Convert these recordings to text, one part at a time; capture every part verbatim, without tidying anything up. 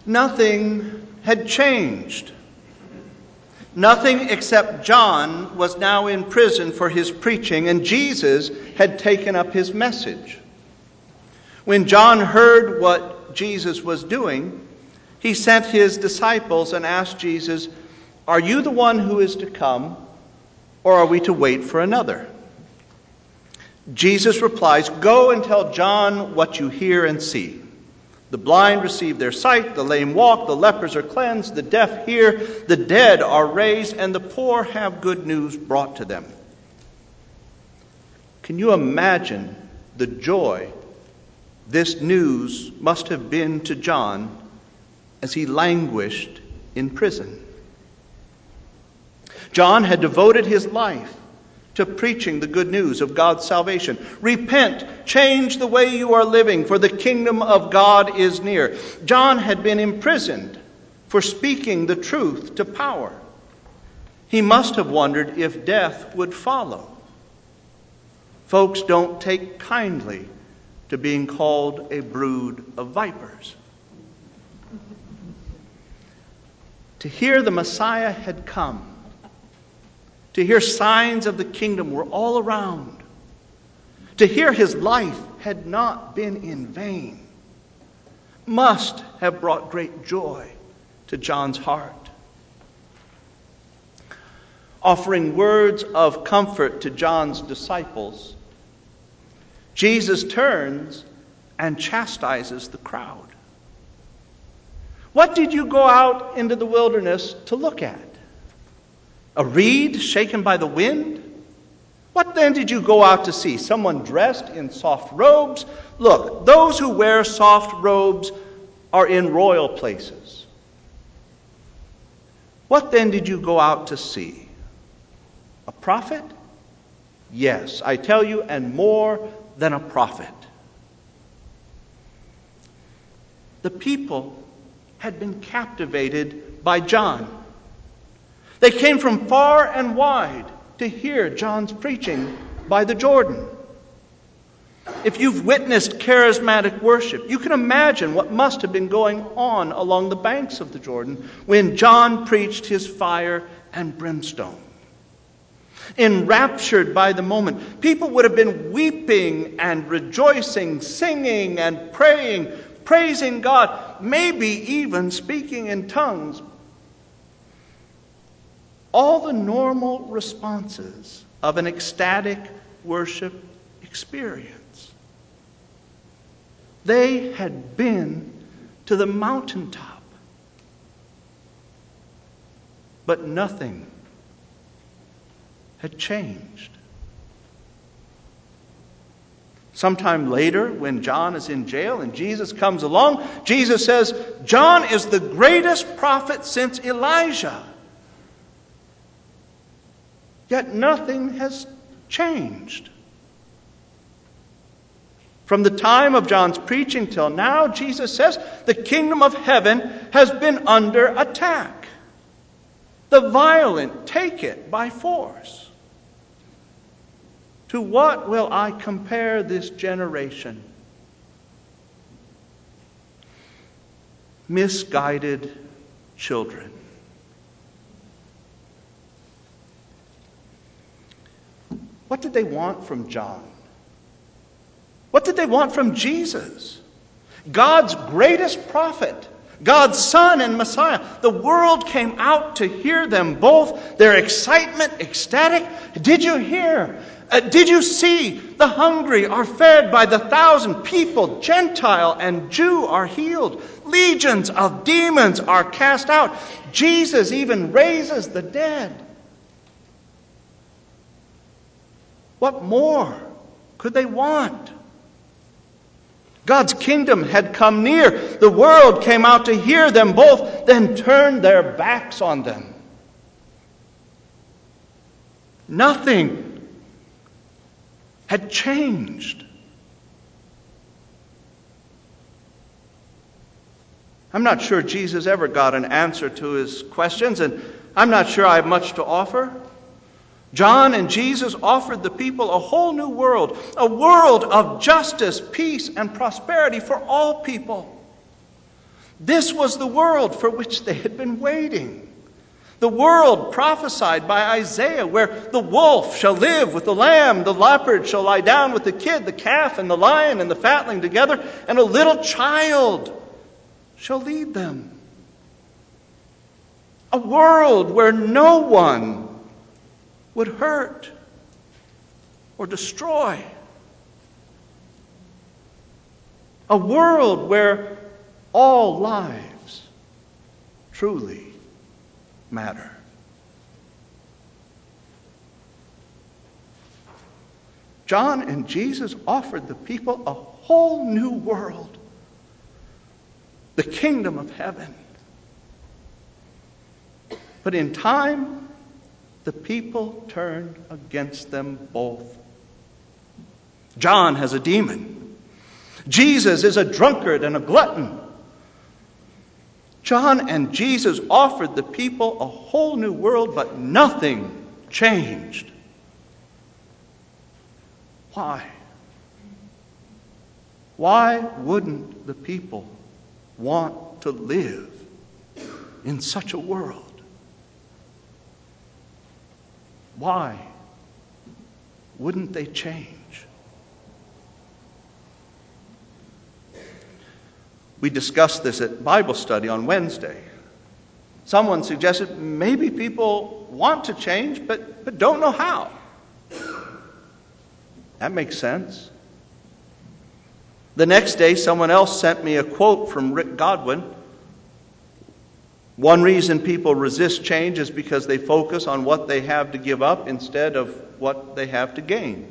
Nothing had changed. Nothing except John was now in prison for his preaching, and Jesus had taken up his message. When John heard what Jesus was doing, he sent his disciples and asked Jesus, "Are you the one who is to come, or are we to wait for another?" Jesus replies, "Go and tell John what you hear and see. The blind receive their sight, the lame walk, the lepers are cleansed, the deaf hear, the dead are raised, and the poor have good news brought to them." Can you imagine the joy this news must have been to John as he languished in prison? John had devoted his life to preaching the good news of God's salvation. Repent, change the way you are living, for the kingdom of God is near. John had been imprisoned for speaking the truth to power. He must have wondered if death would follow. Folks don't take kindly to being called a brood of vipers. To hear the Messiah had come, to hear signs of the kingdom were all around, to hear his life had not been in vain, must have brought great joy to John's heart. Offering words of comfort to John's disciples, Jesus turns and chastises the crowd. "What did you go out into the wilderness to look at? A reed shaken by the wind? What then did you go out to see? Someone dressed in soft robes? Look, those who wear soft robes are in royal places. What then did you go out to see? A prophet? Yes, I tell you, and more than a prophet." The people had been captivated by John. They came from far and wide to hear John's preaching by the Jordan. If you've witnessed charismatic worship, you can imagine what must have been going on along the banks of the Jordan when John preached his fire and brimstone. Enraptured by the moment, people would have been weeping and rejoicing, singing and praying, praising God, maybe even speaking in tongues. All the normal responses of an ecstatic worship experience. They had been to the mountaintop, but nothing had changed. Sometime later, when John is in jail and Jesus comes along, Jesus says, "John is the greatest prophet since Elijah." Yet nothing has changed. From the time of John's preaching till now, Jesus says, the kingdom of heaven has been under attack. The violent take it by force. To what will I compare this generation? Misguided children. What did they want from John? What did they want from Jesus? God's greatest prophet, God's Son and Messiah. The world came out to hear them both. Their excitement, ecstatic. Did you hear? Uh, did you see? The hungry are fed by the thousand. People, Gentile and Jew, are healed. Legions of demons are cast out. Jesus even raises the dead. What more could they want? God's kingdom had come near. The world came out to hear them both, then turned their backs on them. Nothing had changed. I'm not sure Jesus ever got an answer to his questions, and I'm not sure I have much to offer. John and Jesus offered the people a whole new world, a world of justice, peace, and prosperity for all people. This was the world for which they had been waiting. The world prophesied by Isaiah, where the wolf shall live with the lamb, the leopard shall lie down with the kid, the calf and the lion and the fatling together, and a little child shall lead them. A world where no one would hurt or destroy. A world where all lives truly matter. John and Jesus offered the people a whole new world, the kingdom of heaven. But in time, the people turned against them both. John has a demon. Jesus is a drunkard and a glutton. John and Jesus offered the people a whole new world, but nothing changed. Why? Why wouldn't the people want to live in such a world? Why wouldn't they change? We discussed this at Bible study on Wednesday. Someone suggested maybe people want to change, but, but don't know how. That makes sense. The next day, someone else sent me a quote from Rick Godwin. One reason people resist change is because they focus on what they have to give up instead of what they have to gain.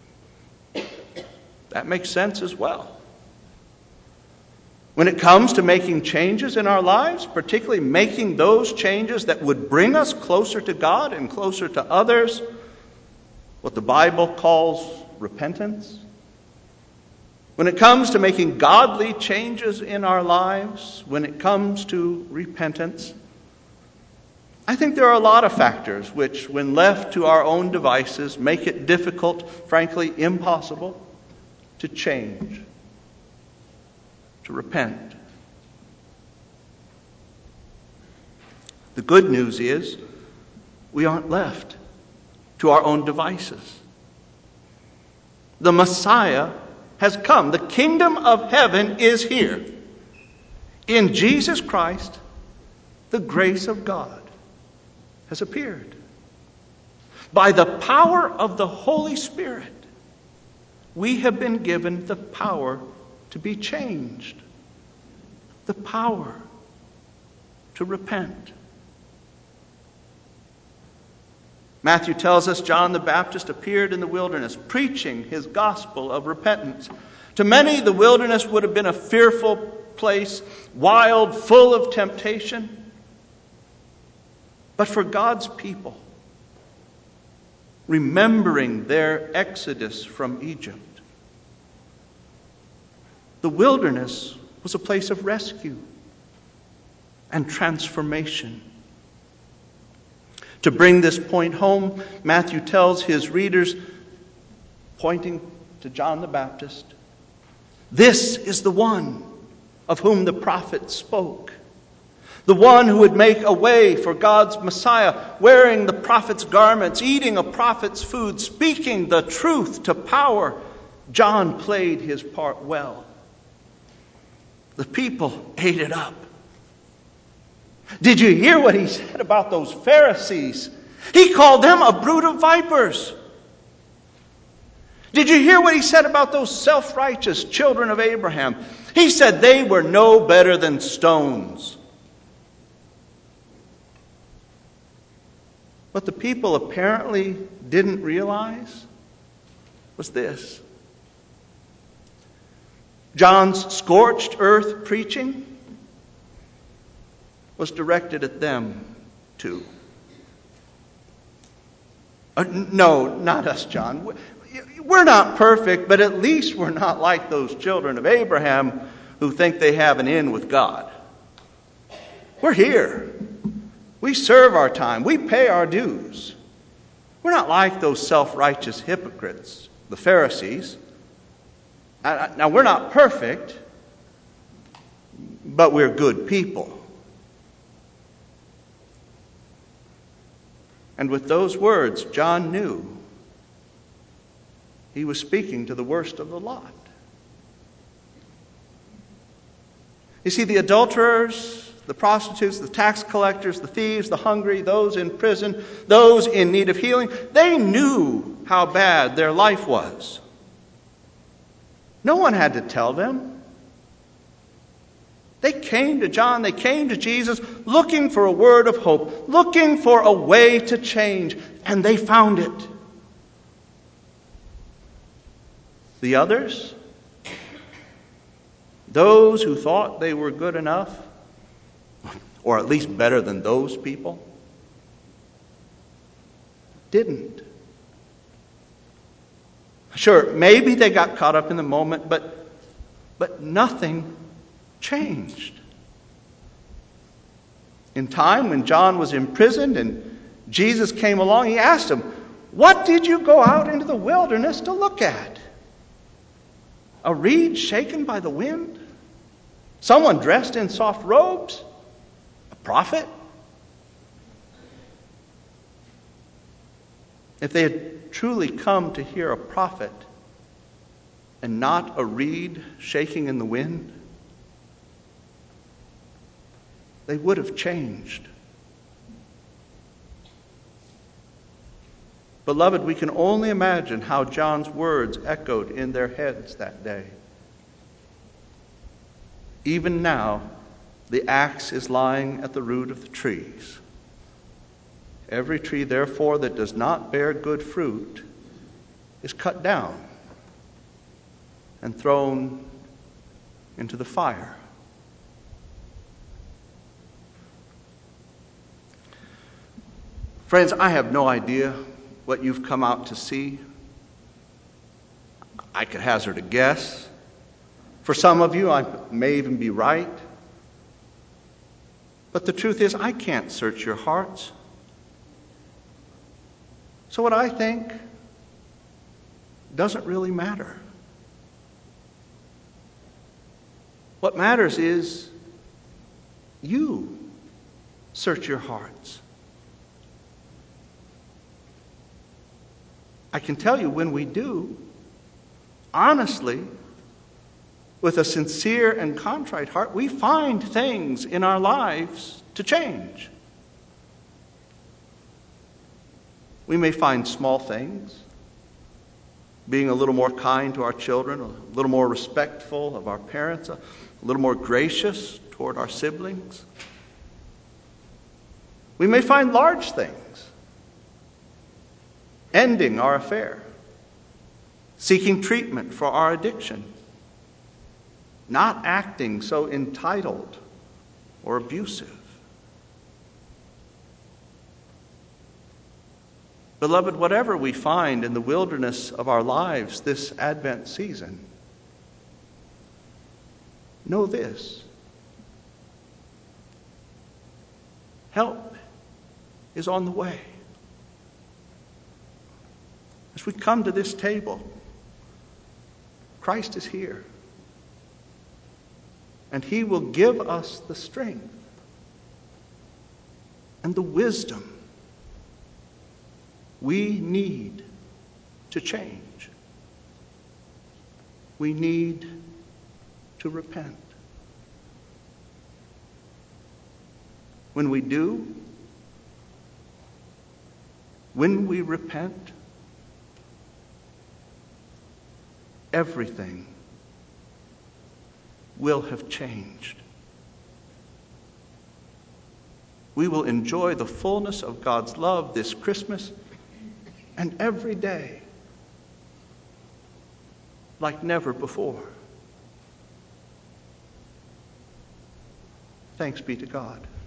That makes sense as well. When it comes to making changes in our lives, particularly making those changes that would bring us closer to God and closer to others, what the Bible calls repentance. When it comes to making godly changes in our lives, when it comes to repentance, I think there are a lot of factors which, when left to our own devices, make it difficult, frankly impossible, to change, to repent. The good news is we aren't left to our own devices. The Messiah has come. The kingdom of heaven is here. In Jesus Christ, the grace of God has appeared. By the power of the Holy Spirit, we have been given the power to be changed, the power to repent. Matthew tells us John the Baptist appeared in the wilderness, preaching his gospel of repentance. To many, the wilderness would have been a fearful place, wild, full of temptation. But for God's people, remembering their exodus from Egypt, the wilderness was a place of rescue and transformation. To bring this point home, Matthew tells his readers, pointing to John the Baptist, this is the one of whom the prophet spoke. The one who would make a way for God's Messiah, wearing the prophet's garments, eating a prophet's food, speaking the truth to power. John played his part well. The people ate it up. Did you hear what he said about those Pharisees? He called them a brood of vipers. Did you hear what he said about those self-righteous children of Abraham? He said they were no better than stones. What the people apparently didn't realize was this. John's scorched earth preaching was directed at them too. Uh, no, not us, John. We're not perfect, but at least we're not like those children of Abraham who think they have an in with God. We're here. We serve our time. We pay our dues. We're not like those self-righteous hypocrites, the Pharisees. Now, we're not perfect, but we're good people. And with those words, John knew he was speaking to the worst of the lot. You see, the adulterers, the prostitutes, the tax collectors, the thieves, the hungry, those in prison, those in need of healing, they knew how bad their life was. No one had to tell them. They came to John, they came to Jesus looking for a word of hope, looking for a way to change, and they found it. The others, those who thought they were good enough, or at least better than those people, didn't. Sure, maybe they got caught up in the moment, but, but nothing changed. In time, when John was imprisoned and Jesus came along, he asked him, "What did you go out into the wilderness to look at? A reed shaken by the wind? Someone dressed in soft robes? A prophet?" If they had truly come to hear a prophet and not a reed shaking in the wind, they would have changed. Beloved, we can only imagine how John's words echoed in their heads that day. Even now, the axe is lying at the root of the trees. Every tree, therefore, that does not bear good fruit is cut down and thrown into the fire. Friends, I have no idea what you've come out to see. I could hazard a guess. For some of you, I may even be right. But the truth is, I can't search your hearts. So what I think doesn't really matter. What matters is you search your hearts. I can tell you when we do, honestly, with a sincere and contrite heart, we find things in our lives to change. We may find small things, being a little more kind to our children, a little more respectful of our parents, a little more gracious toward our siblings. We may find large things, ending our affair, seeking treatment for our addiction, not acting so entitled or abusive. Beloved, whatever we find in the wilderness of our lives this Advent season, know this: help is on the way. As we come to this table, Christ is here. And he will give us the strength and the wisdom we need to change. We need to repent. When we do, when we repent, everything will have changed. We will enjoy the fullness of God's love this Christmas and every day like never before. Thanks be to God.